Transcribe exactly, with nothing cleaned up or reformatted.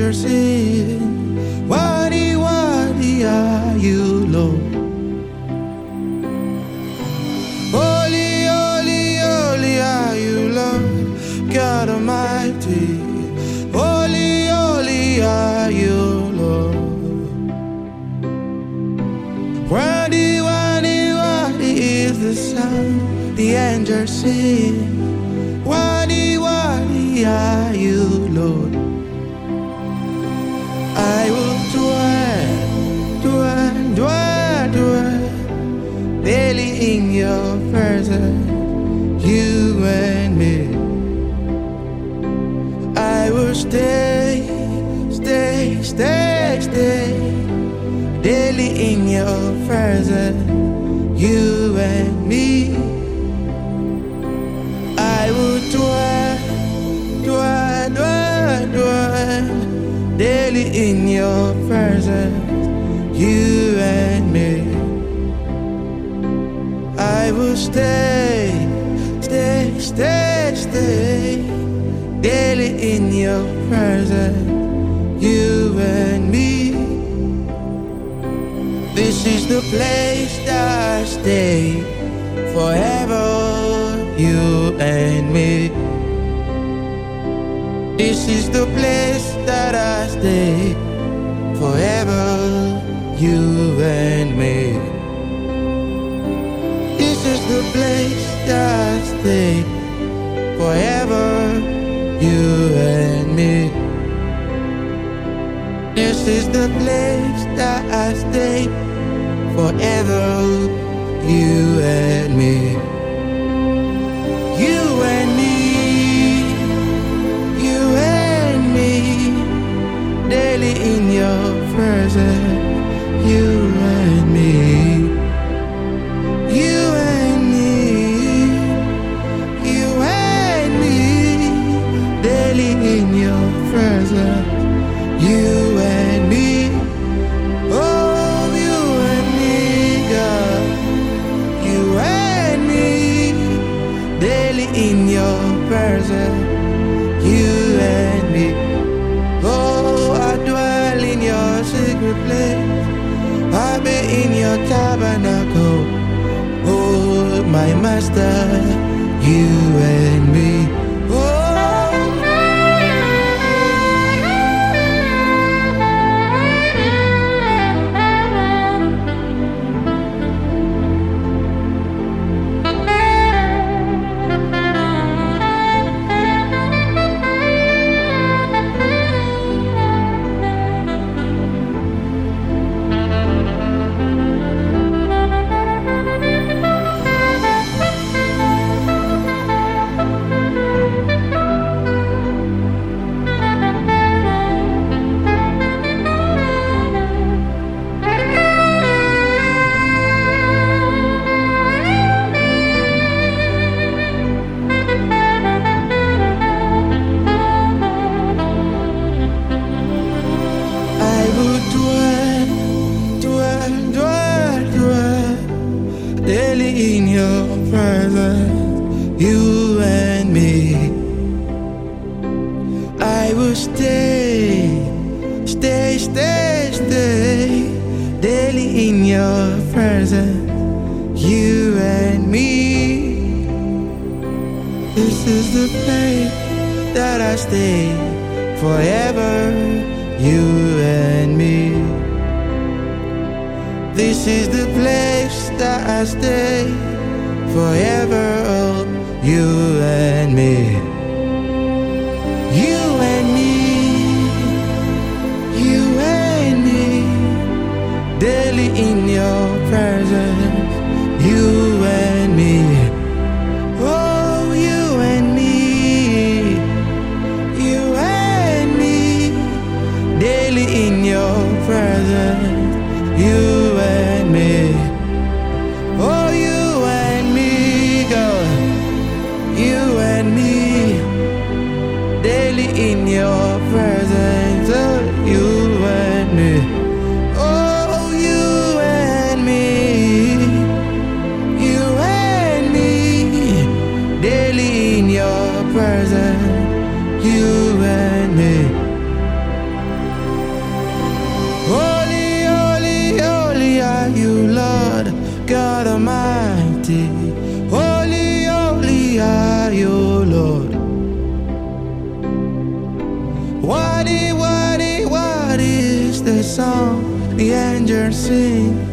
angels sing. Worthy, worthy are you, Lord. Holy, holy, holy are you, Lord God Almighty. Holy, holy are you, Lord. Worthy, worthy, worthy is the sound the angels sing. Worthy, worthy are you, Lord. I will dwell, dwell, dwell, dwell daily in your presence, you and me. I will stay, stay, stay, stay daily in your presence, you and me. I will dwell, dwell, dwell, dwell daily in your presence, you and me. I will stay, stay, stay, stay daily in your presence, you and me. This is the place that I stay forever, you and me. This is the place that I stay forever, you and me. This is the place that I stay forever, you and me. This is the place that I stay forever, you and me. You and me, you and me, daily in your presence, you and me. You and me, you and me, daily in your presence, you and me. Oh, you and me, God, you and me, daily in your presence, you and me. Oh, I dwell in your secret place, I be in your tabernacle. Oh, my master, you and me. Oh, daily in your presence, you and me. I will stay, stay, stay, stay, daily in your presence, you and me. This is the place that I stay forever, you and me. This is the place that I stay forever, oh, you and me. You and me, you and me, daily in your presence, you and me. Oh, you and me, you and me, daily in your presence, you and me. Oh, you and me, God, you and me, daily in your presence, oh, you and me. Oh, you and sing